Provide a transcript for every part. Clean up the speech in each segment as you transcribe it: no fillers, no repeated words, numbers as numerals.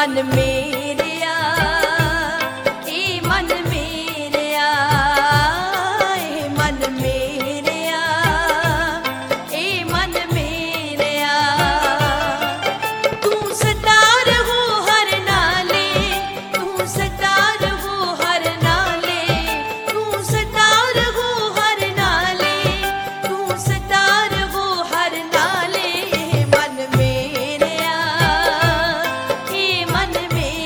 मन मेरेया, ए मन मेरेया, ए मन मेरेया, ए मन मेरेया। तू सदा रहो हर नाले, तू सदा रहो हर नाले, तू सदा रहो हर नाले, तू सदा रहो हर नाले। मन मेरेया, ए मन मेरेया,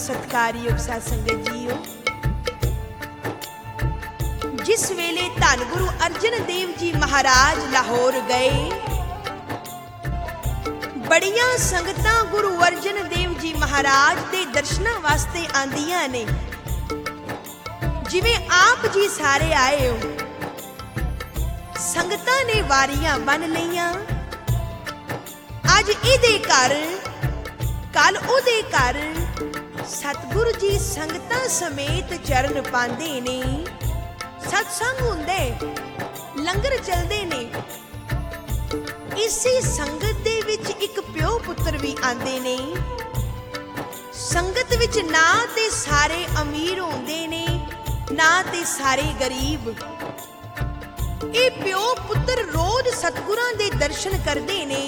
ਸਤਿਕਾਰਯੋਗ ਸਾਧ ਸੰਗਤ ਜੀਓ, ਜਿਸ ਵੇਲੇ ਧੰਨ ਗੁਰੂ ਅਰਜਨ ਦੇਵ ਜੀ ਮਹਾਰਾਜ ਲਾਹੌਰ ਗਏ, ਬੜੀਆਂ ਸੰਗਤਾਂ ਗੁਰੂ ਅਰਜਨ ਦੇਵ ਜੀ ਮਹਾਰਾਜ ਦੇ ਦਰਸ਼ਨਾਂ ਵਾਸਤੇ ਆਂਦੀਆਂ ਨੇ। ਜਿਵੇਂ ਆਪ ਜੀ ਸਾਰੇ ਆਏ ਹੋ, ਸੰਗਤਾਂ ਨੇ ਵਾਰੀਆਂ ਬੰਨ ਲਈਆਂ। ਅੱਜ ਇਹਦੇ ਘਰ, ਕੱਲ ਉਹਦੇ ਘਰ ਸਤਿਗੁਰੂ ਜੀ ਸੰਗਤਾਂ ਸਮੇਤ ਚਰਨ ਪਾਉਂਦੇ ਨੇ। ਸਤਸੰਗ ਹੁੰਦੇ, ਲੰਗਰ ਚੱਲਦੇ ਨੇ। ਇਸੇ ਸੰਗਤ ਦੇ ਵਿੱਚ ਇੱਕ ਪਿਓ ਪੁੱਤਰ ਵੀ ਆਂਦੇ ਨੇ। ਸੰਗਤ ਵਿੱਚ ਨਾ ਤੇ ਸਾਰੇ ਅਮੀਰ ਹੁੰਦੇ ਨੇ, ਨਾ ਤੇ ਸਾਰੇ ਗਰੀਬ। ਇਹ ਪਿਓ ਪੁੱਤਰ ਰੋਜ਼ ਸਤਿਗੁਰਾਂ ਦੇ ਦਰਸ਼ਨ ਕਰਦੇ ਨੇ।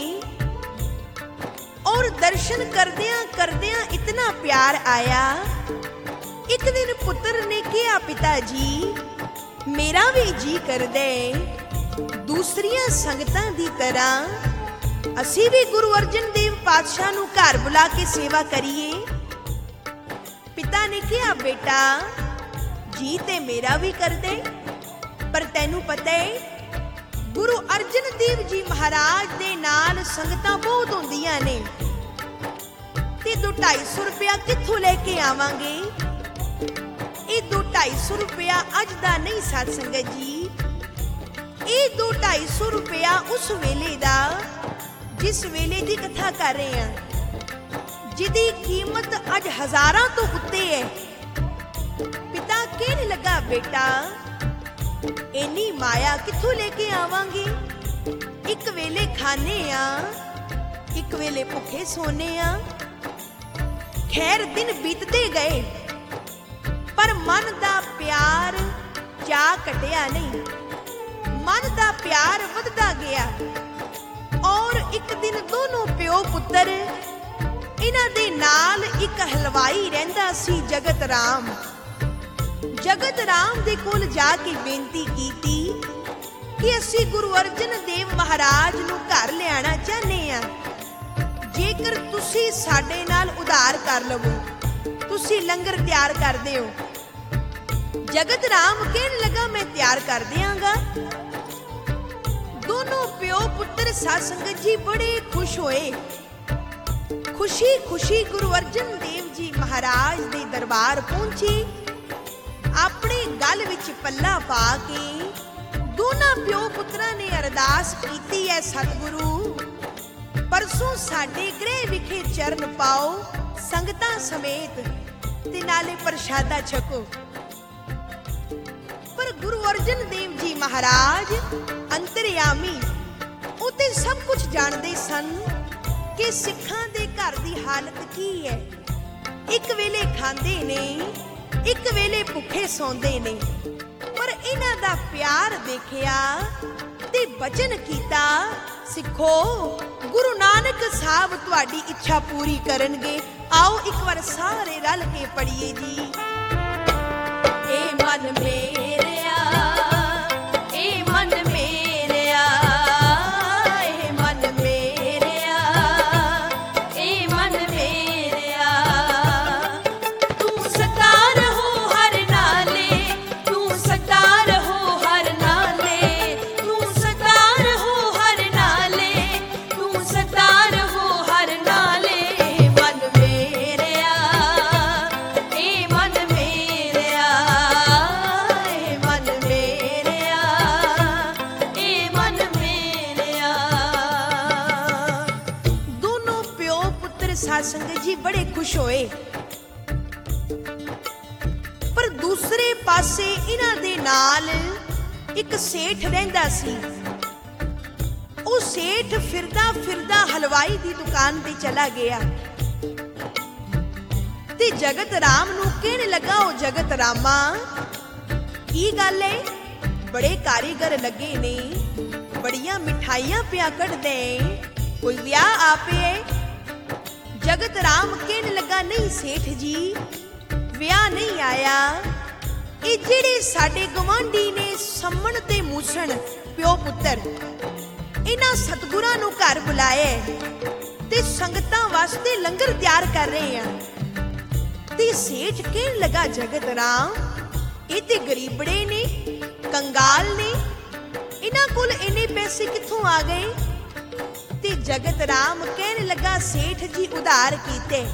ਔਰ ਦਰਸ਼ਨ ਕਰਦਿਆਂ ਕਰਦਿਆਂ ਇਤਨਾ ਪਿਆਰ ਆਇਆ। ਇੱਕ ਦਿਨ ਪੁੱਤਰ ਨੇ ਕਿਹਾ, ਪਿਤਾ ਜੀ ਮੇਰਾ ਵੀ ਜੀ ਕਰਦਾ ਦੂਸਰੀਆਂ ਸੰਗਤਾਂ ਦੀ ਤਰ੍ਹਾਂ ਅਸੀਂ ਵੀ ਗੁਰੂ ਅਰਜਨ ਦੇਵ ਪਾਤਸ਼ਾਹ ਨੂੰ ਘਰ ਬੁਲਾ ਕੇ ਸੇਵਾ ਕਰੀਏ। ਪਿਤਾ ਨੇ ਕਿਹਾ, ਬੇਟਾ ਜੀ ਤੇ ਮੇਰਾ ਵੀ ਕਰਦੇ, ਪਰ ਤੈਨੂੰ ਪਤਾ ਹੈ ਗੁਰੂ ਅਰਜਨ ਦੇਵ ਜੀ ਮਹਾਰਾਜ ਦੇ ਨਾਲ ਸੰਗਤਾਂ ਬਹੁਤ ਹੁੰਦੀਆਂ ਨੇ, ਤੇ 200-250 ਰੁਪਇਆ ਕਿੱਥੋਂ ਲੈ ਕੇ ਆਵਾਂਗੇ। ਇਹ 200-250 ਰੁਪਇਆ ਅੱਜ ਦਾ ਨਹੀਂ ਸਾਧ ਸੰਗਤ ਜੀ। ਇਹ 200-250 ਰੁਪਇਆ ਉਸ ਵੇਲੇ ਦਾ, ਜਿਸ ਵੇਲੇ ਦੀ ਕਥਾ ਕਰ ਰਹੇ ਹਾਂ, ਜਿਹਦੀ ਕੀਮਤ ਅੱਜ ਹਜ਼ਾਰਾਂ ਤੋਂ ਉੱਤੇ ਹੈ। ਪਿਤਾ ਕਹਿਣ ਲੱਗਾ, ਬੇਟਾ ਇੰਨੀ ਮਾਇਆ ਕਿੱਥੋਂ ਲੈ ਕੇ ਆਵਾਂਗੇ। ਇੱਕ ਵੇਲੇ ਖਾਣੇ ਆ, ਇੱਕ ਵੇਲੇ ਭੁੱਖੇ ਸੋਨੇ ਆ। ਖੈਰ ਦਿਨ ਬੀਤਦੇ ਗਏ, ਪਰ ਮਨ ਦਾ ਪਿਆਰ ਚਾਹ ਘਟਿਆ ਨਹੀਂ। ਮਨ ਦਾ ਪਿਆਰ ਵੱਧਦਾ ਗਿਆ। ਔਰ ਇੱਕ ਦਿਨ ਦੋਨੋਂ ਪਿਓ ਪੁੱਤਰ, ਇਹਨਾਂ ਦੇ ਨਾਲ ਇੱਕ ਹਲਵਾਈ ਰਹਿੰਦਾ ਸੀ, ਜਗਤ ਰਾਮ। ਜਗਤ ਰਾਮ ਦੇ ਕੋਲ ਜਾ ਕੇ ਬੇਨਤੀ ਕੀਤੀ ਕਿ ਅਸੀਂ ਗੁਰੂ ਅਰਜਨ ਦੇਵ ਮਹਾਰਾਜ ਨੂੰ ਘਰ ਲਿਆਣਾ ਚਾਹੁੰਦੇ ਹਾਂ। ਜੇਕਰ ਤੁਸੀਂ ਸਾਡੇ ਨਾਲ ਉਧਾਰ ਕਰ ਲਵੋ, ਤੁਸੀਂ ਲੰਗਰ ਤਿਆਰ ਕਰਦੇ ਹੋ। ਜਗਤ ਰਾਮ ਕਹਿਣ ਲੱਗਾ, ਮੈਂ ਤਿਆਰ ਕਰ ਦਿਆਂਗਾ। ਦੋਨੋਂ ਪਿਓ ਪੁੱਤਰ ਸਾਧ ਸੰਗਤ ਜੀ ਬੜੇ ਖੁਸ਼ ਹੋਏ। ਖੁਸ਼ੀ ਖੁਸ਼ੀ ਗੁਰੂ ਅਰਜਨ ਦੇਵ ਜੀ ਮਹਾਰਾਜ ਦੇ ਦਰਬਾਰ ਪਹੁੰਚੇ। ਆਪਣੇ ਗਲ ਵਿੱਚ ਪੱਲਾ ਪਾ ਕੇ ਦੋਨਾਂ ਪਿਓ ਪੁੱਤਰਾਂ ਨੇ ਅਰਦਾਸ ਕੀਤੀ ਹੈ, ਸਤਿਗੁਰੂ ਪਰਸੋਂ ਸਾਡੇ ਗ੍ਰਹਿ ਵਿਖੇ ਚਰਨ ਪਾਓ ਸੰਗਤਾਂ ਸਮੇਤ, ਤੇ ਨਾਲੇ ਪ੍ਰਸ਼ਾਦਾ ਛਕੋ। ਪਰ ਗੁਰੂ ਅਰਜਨ ਦੇਵ ਜੀ ਮਹਾਰਾਜ ਅੰਤਰਯਾਮੀ, ਉਹ ਤੇ ਸਭ ਕੁਝ ਜਾਣਦੇ ਸਨ ਕਿ ਸਿੱਖਾਂ ਦੇ ਘਰ ਦੀ ਹਾਲਤ ਕੀ ਹੈ। ਇੱਕ ਵੇਲੇ ਖਾਂਦੇ ਨੇ, ਇੱਕ ਵੇਲੇ ਭੁੱਖੇ ਸੌਂਦੇ ਨੇ। ਪਰ ਇਹਨਾਂ ਦਾ ਪਿਆਰ ਦੇਖਿਆ ਤੇ ਬਚਨ ਕੀਤਾ, ਸਿੱਖੋ ਗੁਰੂ ਨਾਨਕ ਸਾਹਿਬ ਤੁਹਾਡੀ ਇੱਛਾ ਪੂਰੀ ਕਰਨਗੇ। ਆਓ ਇੱਕ ਵਾਰ ਸਾਰੇ ਰਲ ਕੇ ਪੜ੍ਹੀਏ ਜੀ। ਏ ਮਨ ਮੇਰਿਆ, ਏ ਮਨ ਮੇਰਿਆ, ਏ ਮਨ ਮੇਰਿਆ, ਏ ਮਨ ਮੇਰਿਆ, ਤੂੰ ਸਦਾ ਰਹੋ ਹਰ ਨਾਲੇ, ਤੂੰ ਸਦਾ ਰਹੋ ਹਰ ਨਾਲੇ, ਤੂੰ ਸਦਾ ਰਹੋ ਹਰ ਨਾਲੇ, ਤੂੰ ਸਦਾ ਰਹੋ ਹਰ ਨਾਲੇ। ਮਨ ਮੇਰਿਆ, ਏ ਮਨ ਮੇਰਿਆ, ਏ ਮਨ ਮੇਰਿਆ, ਏ ਮਨ ਮੇਰਿਆ। ਦੋਨੋਂ ਪਿਓ ਪੁੱਤਰ ਸਾਧ ਸੰਗਤ ਜੀ ਬੜੇ ਖੁਸ਼ ਹੋਏ। ਪਰ ਦੂਸਰੇ ਪਾਸੇ ਇਹਨਾਂ ਦੇ ਨਾਲ ਇੱਕ ਸੇਠ ਰਹਿੰਦਾ ਸੀ। ਉਹ ਸੇਠ ਫਿਰਦਾ ਫਿਰਦਾ ਹਲਵਾਈ ਦੀ ਦੁਕਾਨ ਤੇ ਚਲਾ ਗਿਆ ਤੇ ਜਗਤ ਰਾਮ ਨੂੰ ਕਹਿਣ ਲੱਗਾ, ਉਹ ਜਗਤ ਰਾਮਾ ਕੀ ਗੱਲ ਏ, ਬੜੇ ਕਾਰੀਗਰ ਲੱਗੇ ਨੇ, ਬੜੀਆਂ ਮਿਠਾਈਆਂ ਪਿਆ ਕੱਢਦੇ, ਕੋਈ ਵਿਆਹ ਆਪੇ। ਜਗਤ ਰਾਮ ਕਹਿਣ ਲੱਗਾ, ਨਹੀਂ ਸੇਠ ਜੀ ਵਿਆਹ ਨਹੀਂ ਆਇਆ। ਇਹ ਜਿਹੜੇ ਸਾਡੇ ਗਵਾਂਢੀ ਨੇ ਸੰਮਣ ਤੇ ਮੂਸਣ ਪਿਓ ਪੁੱਤਰ, ਇਹਨਾਂ ਸਤਿਗੁਰਾਂ ਨੂੰ ਘਰ ਬੁਲਾਇਆ ਤੇ ਸੰਗਤਾਂ ਵਾਸਤੇ ਲੰਗਰ ਤਿਆਰ ਕਰ ਰਹੇ ਆ। ਤੇ ਸੇਠ ਕਹਿਣ ਲੱਗਾ, ਜਗਤ ਰਾਮ ਇਹ ਤੇ ਗਰੀਬੜੇ ਨੇ, ਕੰਗਾਲ ਨੇ, ਇਹਨਾਂ ਕੋਲ ਇੰਨੇ ਪੈਸੇ ਕਿੱਥੋਂ ਆ ਗਏ? ਤੇ ਜਗਤ ਰਾਮ ਕਹਿਣ ਲੱਗਾ, ਸੇਠ ਜੀ ਉਧਾਰ ਕੀਤੇ।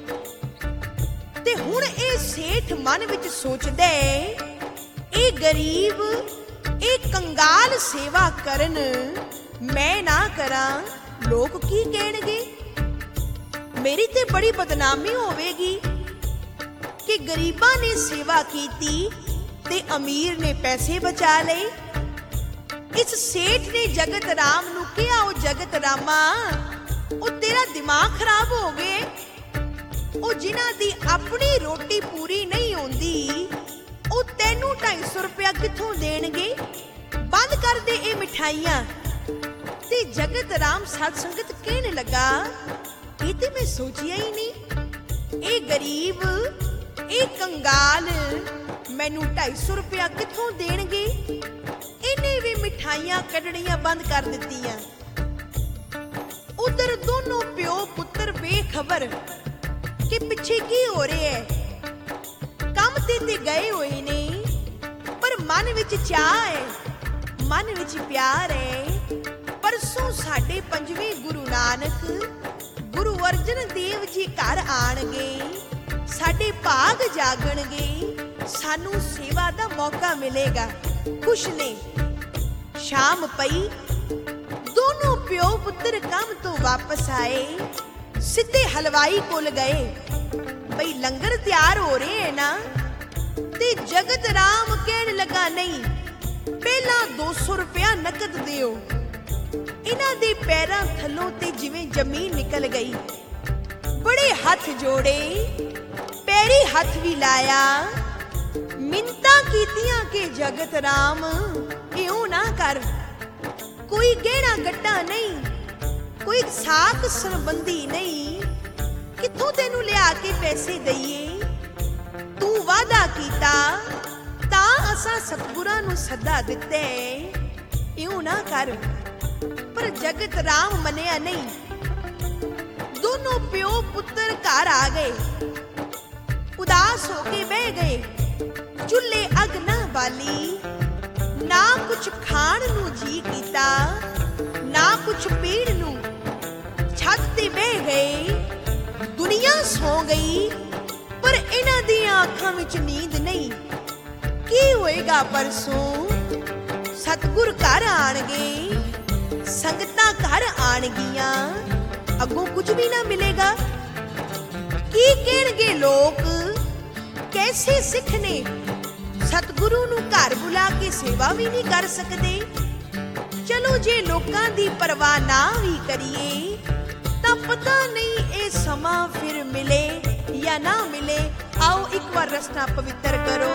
ਤੇ ਹੁਣ ਇਹ ਸੇਠ ਮਨ ਵਿੱਚ ਸੋਚਦਾ, ਇਹ ਗਰੀਬ, ਇਹ ਕੰਗਾਲ ਸੇਵਾ ਕਰਨ ਮੈਂ ਨਾ ਕਰਾਂ, ਲੋਕ ਕੀ ਕਹਿਣਗੇ? ਮੇਰੀ ਤੇ ਬੜੀ ਬਦਨਾਮੀ ਹੋਵੇਗੀ ਕਿ ਗਰੀਬਾਂ ਨੇ ਸੇਵਾ ਕੀਤੀ ਤੇ ਅਮੀਰ ਨੇ ਪੈਸੇ ਬਚਾ ਲਏ। ਇਸ ਸੇਠ ਨੇ ਜਗਤ ਰਾਮ ਨੂੰ ਕਿਹਾ, ਉਹ ਜਗਤ ਰਾਮਾ, ਉਹ ਤੇਰਾ ਦਿਮਾਗ ਖਰਾਬ ਹੋ ਗਏ, ਉਹ ਜਿਨ੍ਹਾਂ ਦੀ ਆਪਣੀ ਰੋਟੀ ਪੂਰੀ ਨਹੀਂ ਹੁੰਦੀ, ਉਹ ਤੈਨੂੰ 250 ਰੁਪਇਆ ਕਿੱਥੋਂ ਦੇਣਗੇ? ਬੰਦ ਕਰ ਦੇ ਇਹ ਮਿਠਾਈਆਂ। ਤੇ ਜਗਤ ਰਾਮ ਸਾਧ ਸੰਗਤ ਕਹਿਣ ਲੱਗਾ, ਇਹ ਤੇ ਮੈਂ ਸੋਚਿਆ ਹੀ ਨਹੀਂ, ਇਹ ਗਰੀਬ, ਇਹ ਕੰਗਾਲ ਮੈਨੂੰ 250 ਰੁਪਇਆ ਕਿੱਥੋਂ ਦੇਣਗੇ? ਇਹਨੇ ਵੀ ਮਿਠਾਈਆਂ ਕੱਢਣੀਆਂ ਬੰਦ ਕਰ ਦਿੱਤੀਆਂ। ਉਧਰ ਦੋਨੋਂ ਪਿਓ ਪੁੱਤਰ ਬੇਖਬਰ ਕਿ ਪਿੱਛੇ ਕੀ ਹੋ ਰਿਹਾ ਹੈ। ਕੰਮ ਤੇ ਗਏ ਹੋਏ ਨੇ, ਪਰ ਮਨ ਵਿੱਚ ਚਾਹ ਹੈ, ਮਨ ਵਿੱਚ ਪਿਆਰ ਹੈ। ਪਰਸੋਂ ਸਾਡੇ 5ਵੇਂ ਗੁਰੂ ਨਾਨਕ, ਗੁਰੂ ਅਰਜਨ ਦੇਵ ਜੀ ਘਰ ਆਣਗੇ, ਸਾਡੇ ਭਾਗ ਜਾਗਣਗੇ, ਸਾਨੂੰ ਸੇਵਾ ਦਾ ਮੌਕਾ ਮਿਲੇਗਾ। ਖੁਸ਼ ਨੇ। ਸ਼ਾਮ ਪਈ, ਦੋਨੋਂ ਪਿਓ ਪੁੱਤਰ ਕੰਮ ਤੋਂ ਵਾਪਸ ਆਏ, ਸਿੱਧੇ ਹਲਵਾਈ ਕੋਲ ਗਏ, ਬਈ ਲੰਗਰ ਤਿਆਰ ਹੋ ਰਹੇ ਹੈ ਨਾ? ਤੇ ਜਗਤ ਰਾਮ ਕਹਿਣ ਲੱਗਾ, ਨਹੀਂ, ਪਹਿਲਾਂ 200 ਰੁਪਇਆ ਨਕਦ ਦਿਓ। ਇਹਨਾਂ ਦੇ ਪੈਰਾਂ ਥੱਲੋਂ ਤੇ ਜਿਵੇਂ ਜ਼ਮੀਨ ਨਿਕਲ ਗਈ। ਬੜੇ ਹੱਥ ਜੋੜੇ, ਪੈਰੀ ਹੱਥ ਵੀ ਲਾਇਆ, ਮਿੰਨਤਾਂ ਕੀਤੀਆਂ ਕਿ ਜਗਤ ਰਾਮ ਇਉਂ ਨਾ ਕਰ, ਕੋਈ ਗਹਿਣਾ ਗੱਟਾ ਨਹੀਂ, ਕੋਈ ਸਾਕ ਸੰਬੰਧੀ ਨਹੀਂ, ਕਿੱਥੋਂ ਤੈਨੂੰ ਲਿਆ ਕੇ ਪੈਸੇ ਦਈਏ? ਤੂੰ ਵਾਅਦਾ ਕੀਤਾ ਤਾਂ ਅਸਾਂ ਸਤਿਗੁਰਾਂ ਨੂੰ ਸੱਦਾ ਦਿੱਤੇ, ਇਉਂ ਨਾ ਕਰ। ਪਰ ਜਗਤ ਰਾਮ ਮੰਨਿਆ ਨਹੀਂ। ਦੋਨੋਂ ਪਿਓ ਪੁੱਤਰ ਘਰ ਆ ਗਏ, ਉਦਾਸ ਹੋ ਕੇ ਬਹਿ ਗਏ। ਚੁੱਲ੍ਹੇ ਅੱਗ ਨਾ ਬਾਲੀ, ਨਾ ਕੁਛ ਖਾਣ ਨੂੰ ਜੀ ਕੀਤਾ, ਨਾ ਕੁਛ ਪੀਣ ਨੂੰ। ਛੱਤ ਤੇ ਬਹਿ ਗਏ, ਦੁਨੀਆ ਸੌ ਗਈ, ਪਰ ਇਹਨਾਂ ਦੀਆਂ ਅੱਖਾਂ ਵਿੱਚ ਨੀਂਦ ਨਹੀਂ। ਕੀ ਹੋਏਗਾ ਪਰਸੋਂ? ਸਤਿਗੁਰ ਘਰ ਆਣਗੇ, ਸੰਗਤਾਂ ਘਰ ਆਣਗੀਆਂ, ਅੱਗੋਂ ਕੁਝ ਵੀ ਨਾ ਮਿਲੇਗਾ। ਕੀ ਕਹਿਣਗੇ ਲੋਕ? ਕੈਸੇ ਸਿੱਖ ਨੇ ਸਤਿਗੁਰੂ ਨੂੰ ਘਰ ਬੁਲਾ ਕੇ ਸੇਵਾ ਵੀ ਨਹੀਂ ਕਰ ਸਕਦੇ। ਚਲੋ ਜੇ ਲੋਕਾਂ ਦੀ ਪਰਵਾਹ ਨਾ ਵੀ ਕਰੀਏ ਤਾਂ ਪਤਾ ਨਹੀਂ ਇਹ ਸਮਾਂ ਫਿਰ ਮਿਲੇ ਜਾਂ ਨਾ ਮਿਲੇ। ਆਓ ਇੱਕ ਵਾਰ ਰਸਨਾ ਪਵਿੱਤਰ ਕਰੋ।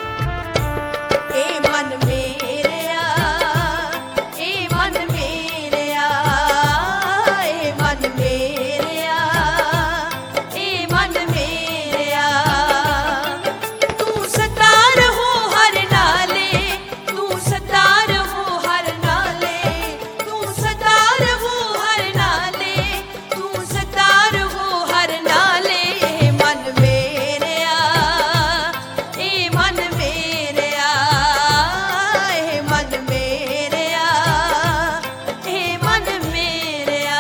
ਏ ਮਨ ਮੇਰਿਆ, ਏ ਮਨ ਮੇਰਿਆ, ਏ ਮਨ ਮੇਰਿਆ, ਏ ਮਨ ਮੇਰਿਆ, ਤੂੰ ਸਦਾ ਰਹੋ ਹਰ ਨਾਲੇ, ਤੂੰ ਸਦਾ ਰਹੋ ਹਰ ਨਾਲੇ, ਤੂੰ ਸਦਾ ਰਹੋ ਹਰ ਨਾਲੇ, ਤੂੰ ਸਦਾ ਰਹੋ ਹਰ ਨਾਲੇ। ਏ ਮਨ ਮੇਰਿਆ, ਏ ਮਨ ਮੇਰਿਆ, ਏ ਮਨ ਮੇਰਿਆ, ਏ ਮਨ ਮੇਰਿਆ।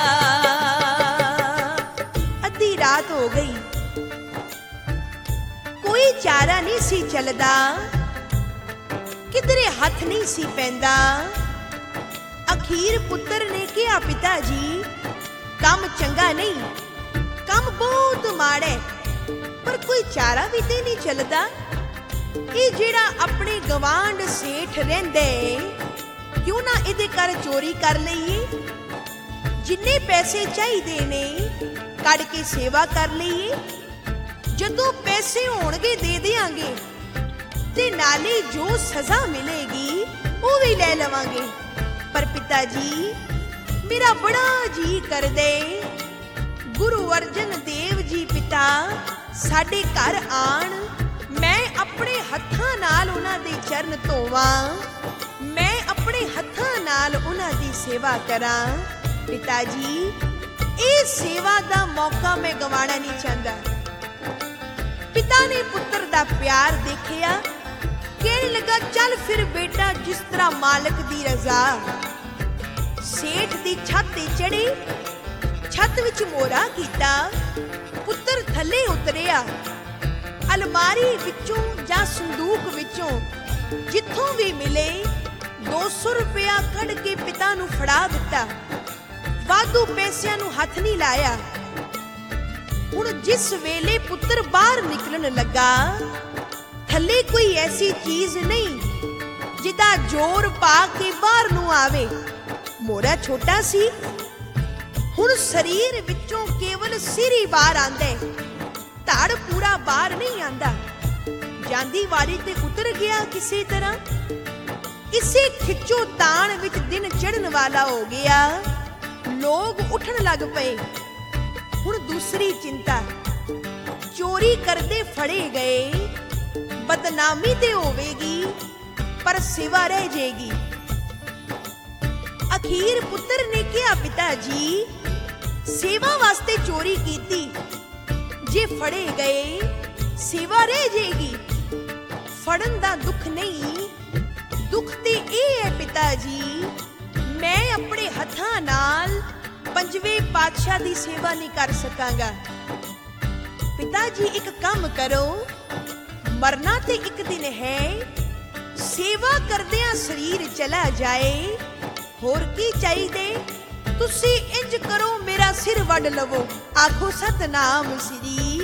ਅੱਧੀ ਰਾਤ ਹੋ ਗਈ, ਕੋਈ ਚਾਰਾ ਨਹੀਂ ਸੀ ਚੱਲਦਾ, ਕਿਧਰੇ ਹੱਥ ਨਹੀਂ ਸੀ ਪੈਂਦਾ। ਅਖੀਰ ਪੁੱਤਰ ਨੇ ਕਿਹਾ, ਪਿਤਾ ਜੀ ਕੰਮ ਚੰਗਾ ਨਹੀਂ, ਕੰਮ ਬਹੁਤ ਮਾੜਾ, ਪਰ ਕੋਈ ਚਾਰਾ ਵੀ ਤੇ ਨਹੀਂ ਚੱਲਦਾ। ਇਹ ਜਿਹੜਾ ਆਪਣੇ ਗਵਾਂਢ ਸੇਠ ਰਹਿੰਦੇ, ਕਿਉਂ ਨਾ ਇਹਦੇ ਘਰ ਚੋਰੀ ਕਰ ਲਈਏ? ਜਿੰਨੇ ਪੈਸੇ ਚਾਹੀਦੇ ਨੇ ਕੱਢ ਕੇ ਸੇਵਾ ਕਰ ਲਈਏ। ਜਦੋਂ ਪੈਸੇ ਹੋਣਗੇ ਦੇ ਦਿਆਂਗੇ, ਤੇ ਨਾਲੇ ਜੋ ਸਜ਼ਾ ਮਿਲੇਗੀ ਉਹ ਵੀ ਲੈ ਲਵਾਂਗੇ। ਪਰ ਪਿਤਾ ਜੀ ਮੇਰਾ ਬੜਾ ਜੀ ਕਰਦੇ, ਗੁਰੂ ਅਰਜਨ ਦੇਵ ਜੀ ਪਿਤਾ ਸਾਡੇ ਘਰ ਆਣ, ਮੈਂ ਆਪਣੇ ਹੱਥਾਂ ਨਾਲ ਉਹਨਾਂ ਦੇ ਚਰਨ ਧੋਵਾਂ, ਮੈਂ ਆਪਣੇ ਹੱਥਾਂ ਨਾਲ ਉਹਨਾਂ ਦੀ ਸੇਵਾ ਕਰਾਂ। ਪਿਤਾ ਜੀ ਇਹ ਸੇਵਾ ਦਾ ਮੌਕਾ ਮੈਂ ਗਵਾਉਣਾ ਨਹੀਂ ਚਾਹੁੰਦਾ। पिता ने पुत्र दा प्यार देखिया, कहने लगा चल फिर बेटा जिस तरह मालिक दी रजा। सेठ दी छत ते चढ़े, छत विच मोरा कीता, पुत्र थले उतरिया। अलमारी विचों जां संदूक विचों जिथों भी मिले 200 रुपया कढ़ के पिता नूं फड़ा दिता। वाधू पैसिਆਂ ਨੂੰ हथ नहीं लाया। हुण जिस वेले पुत्र बाहर निकलन लगा, थले कोई ऐसी चीज नहीं जिदा जोर पा के बाहर नूं आवे। मोरा छोटा सी, हुण शरीर विचों केवल सिर ही बाहर आंदा है, धड़ पूरा बाहर नहीं आंदा। जांदी वारी ते उतर गया किसी तरह। इसे खिच्चो ताण विच दिन चढ़न वाला हो गया। लोग उठन लग पे। हुण दूसरी चिंता, चोरी करदे फड़े गए, बदनामी ते होवेगी पर सिवा रह जाएगी। अखीर पुत्र ने कहा पिता जी सेवा वास्ते चोरी कीती, जे फड़े गए सेवा रह जाएगी। फड़न दा दुख नहीं, दुख ते इह है पिता जी मैं अपने हथां नाल पंजवें पातशाह दी सेवा नहीं कर सकांगा। पिता जी एक काम करो, मरना ते एक दिन है, सेवा करदियां शरीर चला जाए, होर की चाहिए। तुसी इंज करो मेरा सिर वड लवो, आखो सतनाम श्री।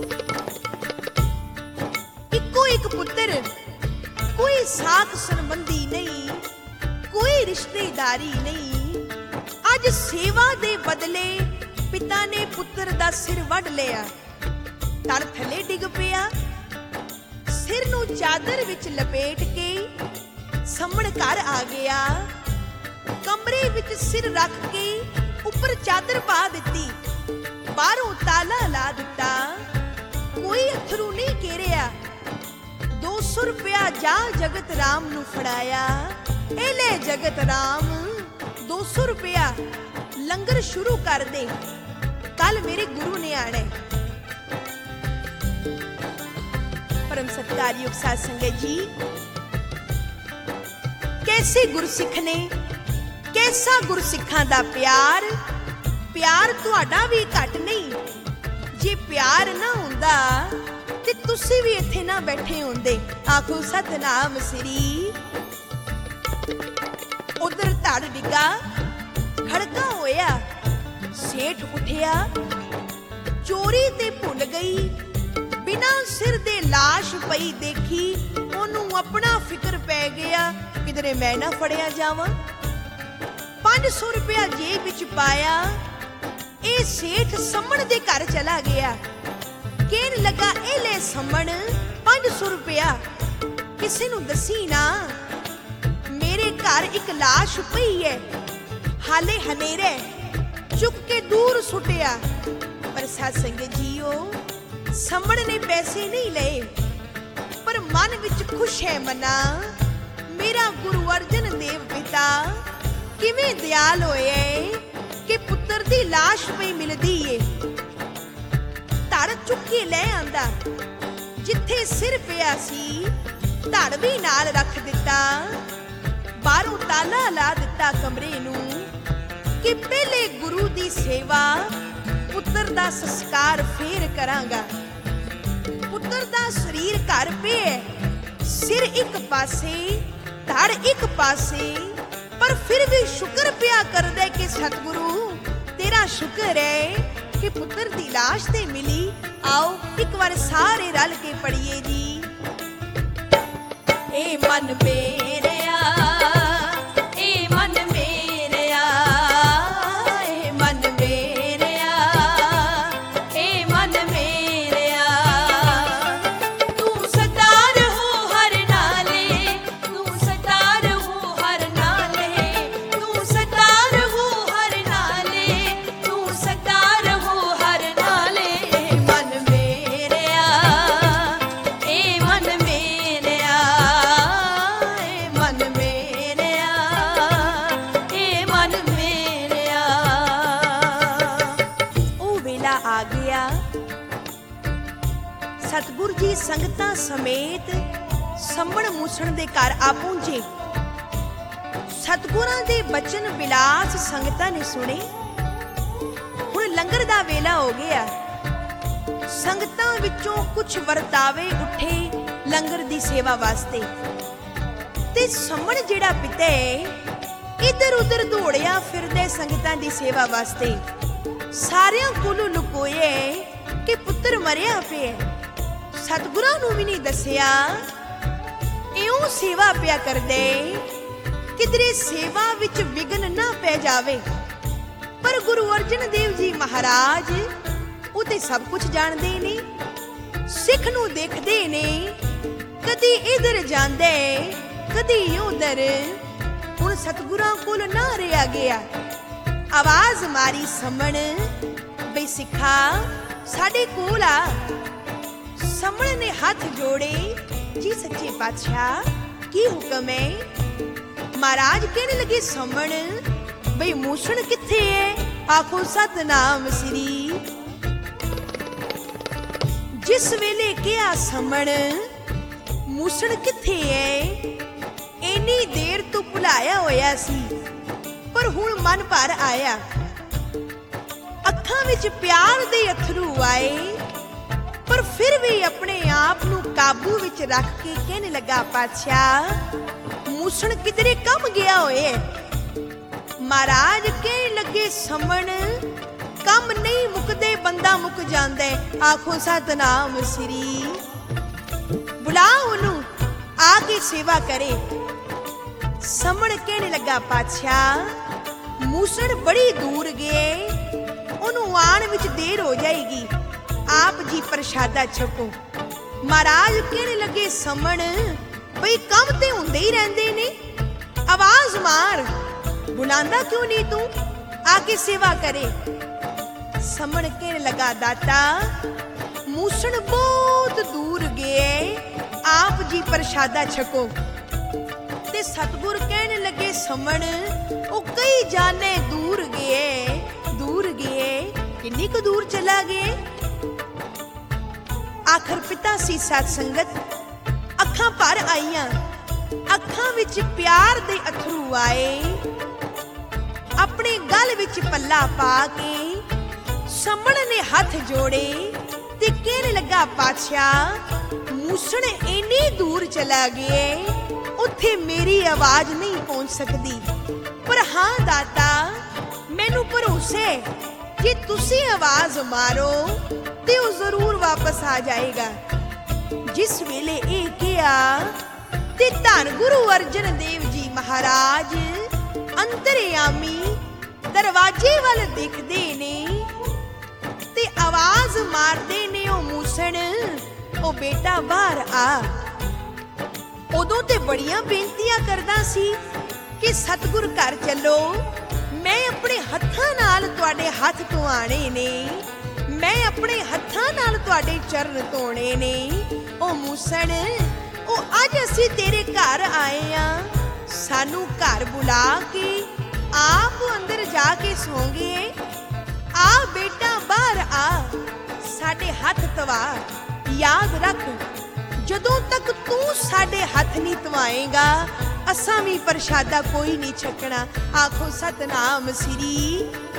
इको एक पुत्र, कोई साख संबंधी नहीं, कोई रिश्तेदारी नहीं। अज सेवा दे बदले पिता ने पुत्र दा सिर वड लिया। तर थले डिग पिया। सिर नूं चादर विच लपेट के सामण घर आ गया। कमरे विच सिर रख के उपर चादर पा दिती, बाहरों ताला ला दिता। कोई अथरू नहीं घेरिया। 200 रुपया जा जगत राम नूं फड़ाया। ए ले जगत राम 200 रुपया, लंगर शुरू कर दे, कल मेरे गुरु ने आना। परम सत्कारयोग साध संगत जी, कैसे गुरसिख ने, कैसा गुरसिखां दा प्यार। प्यार तुहाडा भी घट नहीं। जे प्यार ना हुंदा ते तुसी भी इत्थे ना बैठे होंदे। आखो सतनाम श्री। उधर धड़ डिगा, खड़का होया। सेठ उठिया, चोरी ते भुल गई, बिना सिर दे लाश पई देखी। ओनू अपना फिक्र पै गया, किधरे मैं ना फड़िया जावां। 500 रुपया जेब विच पाया। ए सेठ सम्मण दे घर चला गया। कहन लगा ए ले सम्मण 500 रुपया, किसी नू दसी ना, मेरे घर एक लाश पई है, हाले हनेरे, चुक के दूर सुटिया। पर सत्संग जीओ, सम्मण ने पैसे नहीं लए, पर मन विच खुश है मना। मेरा गुरु अर्जन देव पिता किवें दयाल होए कि पुत्र दी लाश पई मिलदी है। धड़ चुक के ले आंदा, जिथे सिर पिया सी धड़ भी नाल रख दिता। बाहरों ताला ला दिता कमरे नूं कि पहले गुरु दी सेवा, पुत्र दा संस्कार फेर करांगा। पुत्र दा शरीर घर पे है, सिर एक पासे, धड़ एक पासे, पर फिर भी शुक्र पिया कर दे कि सतगुरु तेरा शुक्र है कि पुत्र दी लाश ते मिली। आओ एक बार सारे रल के पढ़िए जी। ए मन मेरेया, ए मन मेरेया, ए मन मेरेया, ए मन मेरेया। तू सतार हो हर नाले, तू सतार हो हर नाले, तू सतार हो हर नाले, तू सतार हो हर नाले। मन मेरेया, ए मन मेरेया, ए मन ਸਤਿਗੁਰ ਜੀ ਸੰਗਤਾਂ ਸਮੇਤ ਸੰਮਣ ਮੂਸਣ ਦੇ ਘਰ ਆ ਪਹੁੰਚੇ। ਸਤਿਗੁਰਾਂ ਦੇ ਬਚਨ ਬਿਲਾਸ ਸੰਗਤਾਂ ਨੇ ਸੁਣੇ। ਹੁਣ ਲੰਗਰ ਦਾ ਵੇਲਾ ਹੋ ਗਿਆ। ਸੰਗਤਾਂ ਵਿੱਚੋਂ ਕੁਝ ਵਰਤਾਵੇ ਉੱਠੇ ਲੰਗਰ ਦੀ ਸੇਵਾ ਵਾਸਤੇ, ਤੇ ਸੰਮਣ ਜਿਹੜਾ ਪਿਤਾ ਇੱਧਰ ਉੱਧਰ ਦੌੜਿਆ ਫਿਰਦੇ ਸੰਗਤਾਂ ਦੀ ਸੇਵਾ ਵਾਸਤੇ। ਸਾਰਿਆਂ ਕੋਲੋਂ ਲੁਕੋਏ ਕਿ ਪੁੱਤਰ ਮਰਿਆ ਪਿਆ। ਸਤਿਗੁਰਾਂ ਨੂੰ ਵੀ ਨਹੀਂ ਦੱਸਿਆ। ਇਉਂ ਸੇਵਾ ਪਿਆ ਕਰਦੇ ਕਿਧਰੇ ਸੇਵਾ ਵਿੱਚ ਵਿਘਨ ਨਾ ਪੈ ਜਾਵੇ। ਪਰ ਗੁਰੂ ਅਰਜਨ ਦੇਵ ਜੀ ਮਹਾਰਾਜ ਉਹ ਤੇ ਸਭ ਕੁਝ ਜਾਣਦੇ ਨੇ, ਸਿੱਖ ਨੂੰ ਦੇਖਦੇ ਨੇ। ਕਦੀ ਇਧਰ ਜਾਂਦੇ ਕਦੀ ਉਧਰ। ਹੁਣ ਸਤਿਗੁਰਾਂ ਕੋਲ ਨਾ ਰਿਹਾ ਗਿਆ। ਆਵਾਜ਼ ਮਾਰੀ ਸੰਮਣ, ਬਈ ਸਿੱਖਾ ਸਾਡੇ ਕੋਲ ਆ। ਸੰਮਣ ਨੇ ਹੱਥ ਜੋੜੇ, ਜੀ ਸੱਚੇ ਪਾਤਸ਼ਾਹ ਕੀ ਹੁਕਮ ਹੈ? ਮਹਾਰਾਜ ਕਹਿਣ ਲੱਗੇ ਸੰਮਣ, ਬਈ ਮੂਸਣ ਕਿੱਥੇ ਹੈ? ਆਖੋ ਸਤਨਾਮ ਸ੍ਰੀ। ਜਿਸ ਵੇਲੇ ਕਿਹਾ ਸੰਮਣ ਮੂਸਣ ਕਿੱਥੇ ਹੈ, ਇੰਨੀ ਦੇਰ ਤੋਂ ਭੁਲਾਇਆ ਹੋਇਆ ਸੀ, ਪਰ ਹੁਣ ਮਨ ਭਰ ਆਇਆ। ਅੱਖਾਂ ਵਿੱਚ ਪਿਆਰ ਦੇ ਅਥਰੂ ਆਏ, ਪਰ ਫਿਰ ਵੀ ਆਪਣੇ ਆਪ ਨੂੰ ਕਾਬੂ ਵਿੱਚ ਰੱਖ ਕੇ ਕਹਿਣ ਲੱਗਾ, ਪਾਤਸ਼ਾਹ ਮੂਸਣ ਕਿਧਰੇ ਕੰਮ ਗਿਆ ਹੋਏ। ਮਹਾਰਾਜ ਕਹਿਣ ਲੱਗੇ ਸੰਮਣ, ਕੰਮ ਨਹੀਂ ਮੁੱਕਦੇ, ਬੰਦਾ ਮੁੱਕ ਜਾਂਦਾ। ਆਖੋ ਸਤਨਾਮ ਸ੍ਰੀ। ਬੁਲਾ ਉਹਨੂੰ, ਆ ਕੇ ਸੇਵਾ ਕਰੇ। ਸੰਮਣ ਕਹਿਣ ਲੱਗਾ, ਪਾਤਸ਼ਾਹ ਮੂਸਣ ਬੜੀ ਦੂਰ ਗਏ, ਉਹਨੂੰ ਆਉਣ ਵਿੱਚ ਦੇਰ ਹੋ ਜਾਏਗੀ, ਆਪ ਜੀ ਪ੍ਰਸ਼ਾਦਾ ਛਕੋ। ਮਹਾਰਾਜ ਕਹਿਣ ਲੱਗੇ ਸੰਮਣ, ਬਈ ਕੰਮ ਤੇ ਹੁੰਦੇ ਹੀ ਰਹਿੰਦੇ ਨੇ, ਆਵਾਜ਼ ਮਾਰ, ਬੁਲਾਉਂਦਾ ਕਿਉਂ ਨਹੀਂ ਤੂੰ? ਆ ਕੇ ਸੇਵਾ ਕਰੇ। ਸੰਮਣ ਕਹਿਣ ਲੱਗਾ, ਦਾਤਾ ਮੂਸਣ ਬਹੁਤ ਦੂਰ ਗਏ, ਆਪ ਜੀ ਪ੍ਰਸ਼ਾਦਾ ਛਕੋ। ਤੇ ਸਤਿਗੁਰ ਕਹਿਣ ਲੱਗੇ ਸੰਮਣ, ਉਹ ਕਈ ਜਾਣੇ ਦੂਰ ਗਏ, ਦੂਰ ਗਏ, ਕਿੰਨੀ ਕੁ ਦੂਰ ਚਲਾ ਗਏ? ਆਖਰ ਪਿਤਾ ਸੀ ਸਤ ਸੰਗਤ, ਅੱਖਾਂ ਭਰ ਆਈਆਂ, ਅੱਖਾਂ ਵਿੱਚ ਪਿਆਰ ਦੇ ਅਥਰੂ ਆਏ। ਆਪਣੇ ਗਲ ਵਿੱਚ ਪੱਲਾ ਪਾ ਕੇ ਸੰਮਣ ਨੇ ਹੱਥ ਜੋੜੇ ਤੇ ਕਹਿਣ ਲੱਗਾ, ਪਾਤਸ਼ਾਹ ਮੂਸਣ ਇੰਨੀ ਦੂਰ ਚਲਾ ਗਏ, ਉੱਥੇ ਮੇਰੀ ਆਵਾਜ਼ ਨਹੀਂ ਪਹੁੰਚ ਸਕਦੀ। ਪਰ ਹਾਂ ਦਾਤਾ, ਮੈਨੂੰ ਭਰੋਸਾ ਜੇ ਤੁਸੀਂ ਆਵਾਜ਼ ਮਾਰੋ ਤੇ ਉਹ ਜ਼ਰੂਰ ਵਾਪਸ ਆ ਜਾਏਗਾ। ਜਿਸ ਵੇਲੇ ਇਹ ਕਿਹਾ ਤੇ ਧੰਨ ਗੁਰੂ ਅਰਜਨ ਦੇਵ ਜੀ ਮਹਾਰਾਜ ਅੰਤਰਯਾਮੀ ਦਰਵਾਜ਼ੇ ਵੱਲ ਦੇਖਦੇ ਨੇ ਤੇ ਆਵਾਜ਼ ਮਾਰਦੇ ਨੇ, ਉਹ ਮੂਸਣ, ਉਹ ਬੇਟਾ ਬਾਹਰ ਆ। ਉਦੋਂ ਤੇ ਬੜੀਆਂ ਬੇਨਤੀਆਂ ਕਰਦਾ ਸੀ ਕਿ ਸਤਿਗੁਰ ਘਰ ਚੱਲੋ, ਮੈਂ ਆਪਣੇ ਹੱਥਾਂ ਨਾਲ ਤੁਹਾਡੇ ਹੱਥ ਧੁਆਣੇ ਨੇ, ਮੈਂ ਆਪਣੇ ਹੱਥਾਂ ਨਾਲ ਤੁਹਾਡੇ ਚਰਨ ਧੋਣੇ ਨੇ। ਉਹ ਮੂਸਣ, ਉਹ ਅੱਜ ਅਸੀਂ ਤੇਰੇ ਘਰ ਆਏ ਆ, ਸਾਨੂੰ ਘਰ ਬੁਲਾ ਕੇ ਆਪ ਅੰਦਰ ਜਾ ਕੇ ਸੌਂਗੇ। ਆ ਬੇਟਾ ਬਾਹਰ ਆ, ਸਾਡੇ ਹੱਥ ਧਵਾ। ਯਾਦ ਰੱਖ, ਜਦੋਂ ਤੱਕ ਤੂੰ ਸਾਡੇ ਹੱਥ ਨਹੀਂ ਧਵਾਏਗਾ, ਅਸਾਂ ਵੀ ਪ੍ਰਸ਼ਾਦਾ ਕੋਈ ਨਹੀਂ ਛਕਣਾ। ਆਖੋ ਸਤਨਾਮ ਸ੍ਰੀ।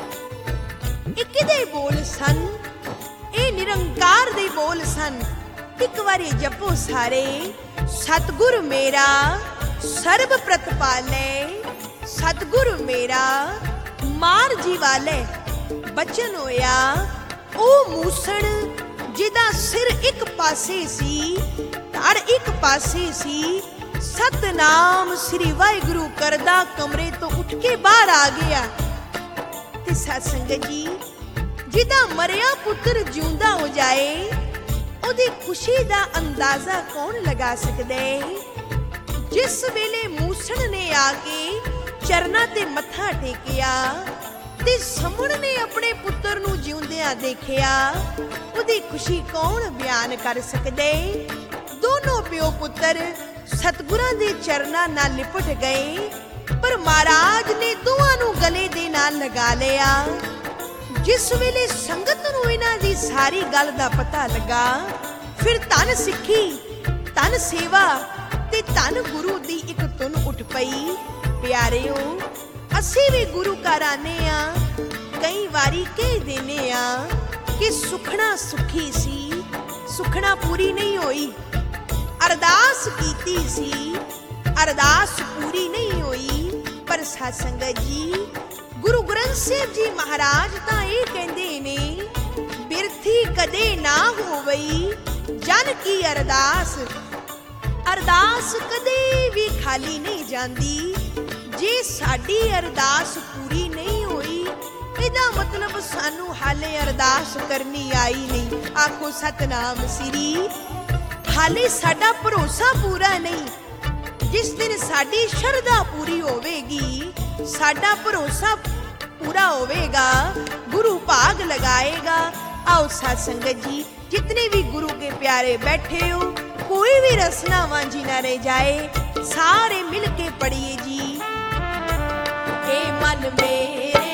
ਇਹ ਕਿਹਦੇ ਬੋਲ ਸਨ? ਇਹ ਨਿਰੰਕਾਰ ਦੇ ਬੋਲ ਸਨ। ਇੱਕ ਵਾਰੀ ਜਪੋ ਸਾਰੇ, ਸਤਿਗੁਰ ਮੇਰਾ ਸਰਬ ਪ੍ਰਤਪਾਲੈ, ਸਤਿਗੁਰ ਮੇਰਾ ਮਾਰ ਜੀਵਾਲੇ। ਬਚਨ ਹੋਇਆ ਉਹ ਮੂਸਣ ਜਿਹਦਾ ਸਿਰ ਇੱਕ ਪਾਸੇ ਸੀ, ਧੜ ਇੱਕ ਪਾਸੇ ਸੀ, ਸਤਨਾਮ ਸ੍ਰੀ ਵਾਹਿਗੁਰੂ ਕਰਦਾ ਕਮਰੇ ਤੋਂ ਉੱਠ ਕੇ ਬਾਹਰ ਆ ਗਿਆ। ਤੇ ਸਤ ਸੰਗਤ ਜੀ, ਜਿਹਦਾ ਮਰਿਆ ਪੁੱਤਰ ਜਿਉਂਦਾ ਹੋ ਜਾਏ, ਉਹਦੀ ਖੁਸ਼ੀ ਦਾ ਅੰਦਾਜ਼ਾ ਕੌਣ ਲਗਾ ਸਕਦਾ ਹੈ? ਜਿਸ ਵੇਲੇ ਮੂਸਣ ਨੇ ਆ ਕੇ ਚਰਨਾਂ ਤੇ ਮੱਥਾ ਟੇਕਿਆ ਤੇ ਸੰਮਣ ਨੇ ਆਪਣੇ ਪੁੱਤਰ ਨੂੰ ਜਿਉਂਦਿਆਂ ਦੇਖਿਆ, ਉਹਦੀ ਖੁਸ਼ੀ ਕੌਣ ਬਿਆਨ ਕਰ ਸਕਦਾ? ਦੋਨੋਂ ਪਿਓ ਪੁੱਤਰ ਸਤਿਗੁਰਾਂ ਦੇ ਚਰਨਾਂ ਨਾਲ ਲਿਪਟ ਗਏ, ਪਰ ਮਹਾਰਾਜ ਨੇ ਦੋਵਾਂ ਨੂੰ ਗਲੇ ਦੇ ਨਾਲ ਲਗਾ ਲਿਆ। ਜਿਸ ਵੇਲੇ ਸੰਗਤ ਨੂੰ ਇਹਨਾਂ ਦੀ ਸਾਰੀ ਗੱਲ ਦਾ ਪਤਾ ਲੱਗਾ, ਫਿਰ ਧਨ ਸਿੱਖੀ, ਧਨ ਸੇਵਾ ਤੇ ਧਨ ਗੁਰੂ ਦੀ ਇੱਕ ਧੁਨ ਉੱਠ ਪਈ। ਪਿਆਰਿਓ, ਅਸੀਂ ਵੀ ਗੁਰੂ ਘਰ ਆਨੇ ਆ, ਕਈ ਵਾਰੀ ਕਹਿ ਦੇਨੇ ਆ ਕਿ ਸੁਖਣਾ ਸੁਖੀ ਸੀ, ਸੁਖਣਾ ਪੂਰੀ ਨਹੀਂ ਹੋਈ। ਅਰਦਾਸ ਕੀਤੀ ਸੀ, ਅਰਦਾਸ ਪੂਰੀ ਨਹੀਂ ਹੋਈ। ਪਰ ਸਾਧ ਸੰਗਤ ਜੀ, ਗੁਰੂ ਗ੍ਰੰਥ ਸਾਹਿਬ ਜੀ ਮਹਾਰਾਜ ਤਾਂ ਇਹ ਕਹਿੰਦੇ ਨੇ, ਬਿਰਥੀ ਕਦੇ ਨਾ ਹੋਵਈ ਜਨ ਕੀ ਅਰਦਾਸ। ਅਰਦਾਸ ਕਦੇ ਵੀ ਖਾਲੀ ਨਹੀਂ ਜਾਂਦੀ। ਜੇ ਸਾਡੀ ਅਰਦਾਸ ਪੂਰੀ ਨਹੀਂ ਹੋਈ, ਇਹਦਾ ਮਤਲਬ ਸਾਨੂੰ ਹਾਲੇ ਅਰਦਾਸ ਕਰਨੀ ਆਈ ਨਹੀਂ। ਆਖੋ ਸਤਨਾਮ ਸ੍ਰੀ। ਹਾਲੇ ਸਾਡਾ ਭਰੋਸਾ ਪੂਰਾ ਨਹੀਂ। ਜਿਸ ਦਿਨ ਸਾਡੀ ਸ਼ਰਧਾ ਪੂਰੀ ਹੋਵੇਗੀ, ਸਾਡਾ ਭਰੋਸਾ ਪੂਰਾ ਹੋਵੇਗਾ, ਗੁਰੂ ਭਾਗ लगाएगा। आओ साध संगत जी, जितने भी गुरु के प्यारे बैठे हो, कोई भी रसना वांझी ना रह जाए, सारे मिल के पढ़िए जी। हे मन मेरे